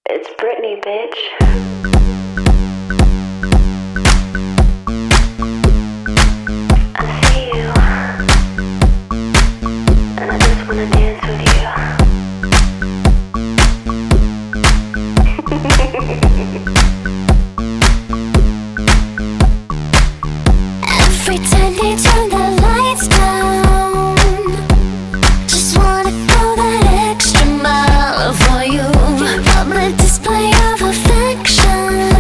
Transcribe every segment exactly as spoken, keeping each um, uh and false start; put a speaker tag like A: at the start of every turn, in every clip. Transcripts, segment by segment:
A: It's Britney, bitch. I see you, and I just wanna dance with you.
B: Every time they turn the lights down, just wanna go that extra mile for you. Public display of affection,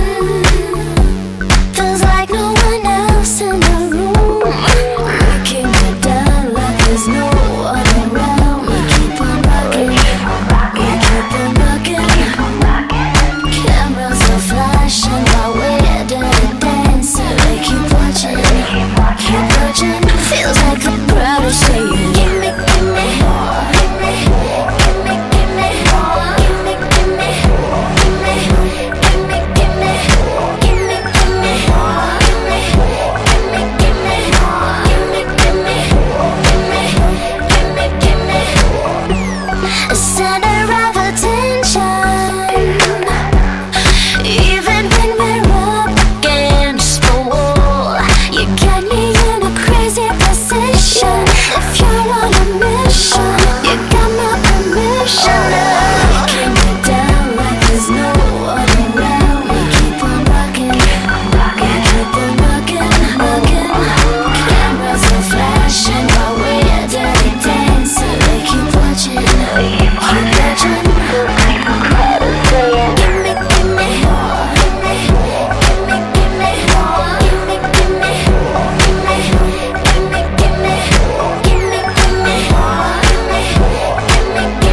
B: feels like no one else in the room. We keep it down like there's no one around. We keep on rocking, we keep on rocking. Cameras are flashing while we're dirty dancing. They keep watching, keep watching. Feels like the crowd is saying, give me, give me, give me, give me, give me, give me, give me, give me, give me, give me, give me, give me, give me, give me, give me, give me, give me. A center of attention, even when we're up against the wall. You got me in a crazy position. If you're on a mission, you got my permission. Keep me down like there's no one around. We keep on rocking, we keep on rocking, rocking. Cameras are flashing while we're dirty dancing. They keep watching, keep watching. Give me, give me, give me, give me, give me, give me, give me, give me, give me, give me, give me, give me, give me, give me, give me, give me, give me, give me, give me,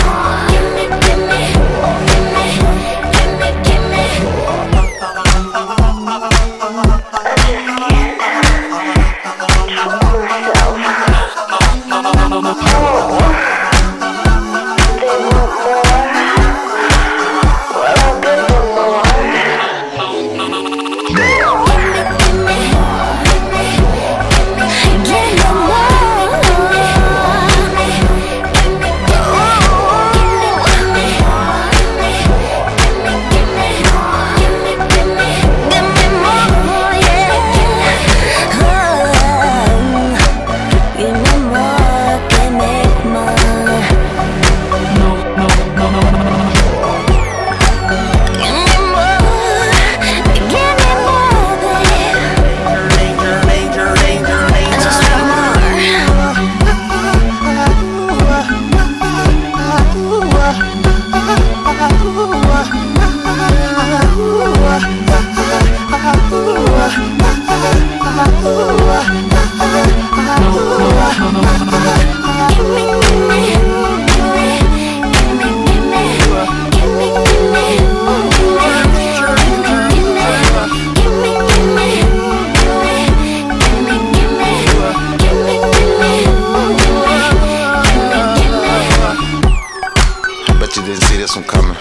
C: Bet you didn't see this one coming.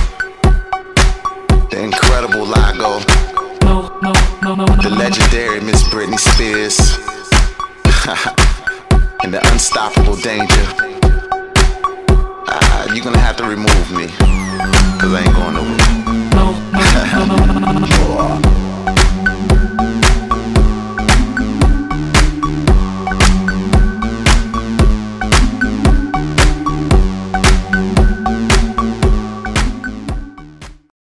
C: The incredible Lago, the legendary Miss Britney Spears, and the unstoppable Danger. Ah, you're gonna have to remove me, cause I ain't going